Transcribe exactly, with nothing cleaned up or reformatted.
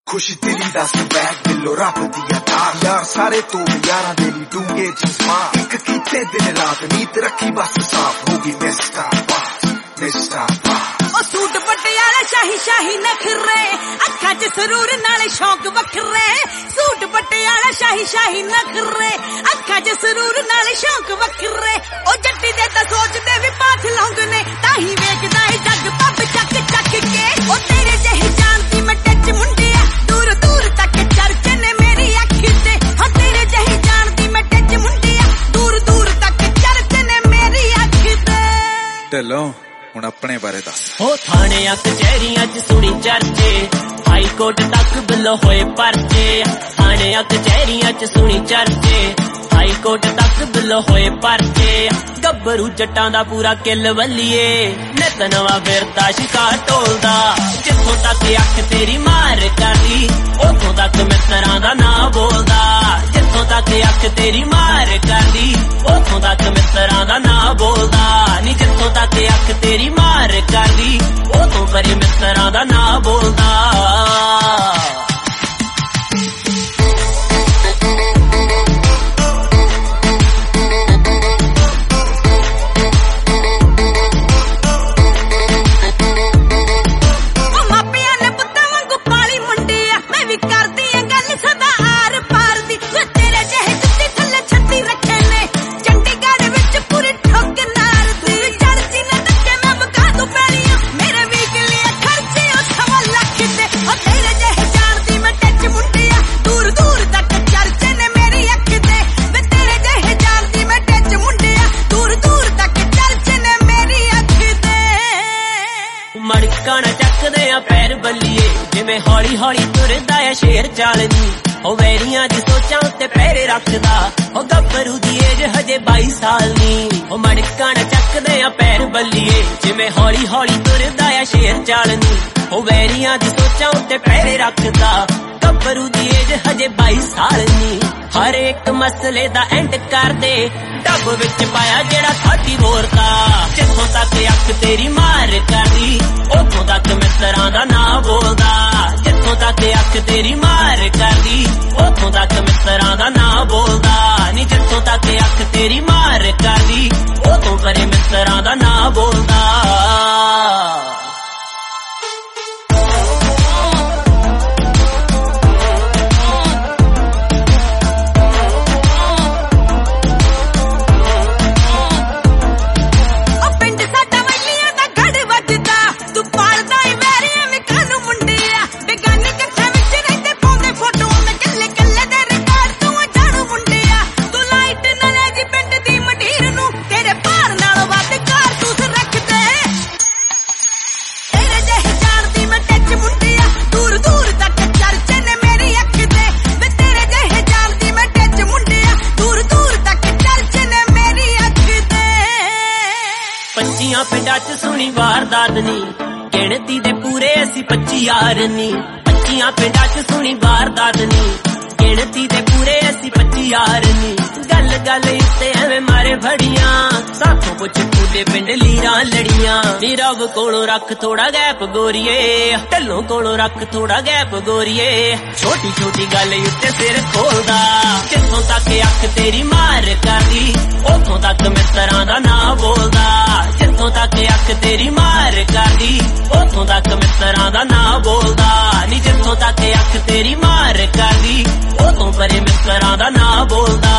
खुश दिली दा स्वैग दिलो रब दिया तार यार सारे तो यारां दे नी डूंगे जज्बा एक कीते दिन रात नीत रखी बस साफ होगी मिस्टर पास मिस्टर पास ओ सूट पटियाला शाही शाही नखरे अखा च सरूर नाले शौक वखरे सूट पटियाला शाही शाही नखरे अखा च सरूर नाले शौक वखरे ओ जट्टी दे ता सोचदे भी पाथ लौंग ने ताही वेखदा है जग पब चक चक के ओ तेरे जही जानती मैं टच मुंडिया दूर दूर तक चर्चे ने मेरी अख ते हां तेरे जही जानती मैं टच मुंडिया दूर दूर तक चर्चे ने मेरी अख ते ढिल्लो हुण अपने बारे दस हो थाने कचहरियां च सुनी चर्चे हाई कोर्ट तक बिल होए परचे थाने कचहरियां च सुनी चर्चे हाई कोर्ट तक बिल होए परचे गब्बरू जट्टां दा पूरा किल वल्लीए नित नवां फिरदा शिकार टोलदा जिथों तक अख तेरी मार करदी उथों तक मित्तरां दा नां बोलदा जिथों तक अख तेरी मार करदी उथों तक मित्तरां दा नां बोलदा नी जिथों तक अख तेरी मार करदी उथों परे मित्तरां दा नां बोलदा मड़काना चकदे आ पैर बल्लीए जिवें हौली हौली तुरदा आ शेर चालनी ओ वैरियां दी सोचां उत्ते पैरे रखदा ओ गब्बरू दी एज हजे बाई साल नी ओ मड़काना चकदे आ पैर बल्लीए जिवें हौली हौली तुरदा आ शेर चालनी ओ वैरियां दी सोचां उत्ते पैरे रखदा गब्बरू दी एज हजे बाई साल नी हर एक मसले दा एंड कर दे डब विच पाया जेड़ा साडी बोरदा जिथों तक अख तेरी मार करदी उथों तक मित्तरां दा नां बोलदा जिथों तक अख तेरी मार करदी उथों तक मित्तरां दा नां बोलदा नी जिथों तक अख तेरी मार करदी उथों परे मित्तरां दा नां बोलदा पच्चियां पिंडां च सुनी वारदात नी गिणती दे पूरे असी पच्ची यार नी पच्चियां पिंडां च सुनी वारदात नी गिणती दे पूरे असी पच्ची यार नी गल गल उत्ते एवें मारे फड़ियां साथों पुछ पूरे पिंड लीरां लड़ियां नी रब कोलों रख थोड़ा गैप गोरीए ढिल्लों कोलों रख थोड़ा गैप गोरीए छोटी छोटी गल उत्ते सिर खोलदा जिथों तक अख तेरी मार करदी उथों तक मित्तरां दा नां बोलदा जिथों तक अख तेरी मार करदी उथों तक मित्तरां दा नां बोलदा नी जिथों तक अख तेरी मार करदी उथों परे मित्तरां दा नां बोलदा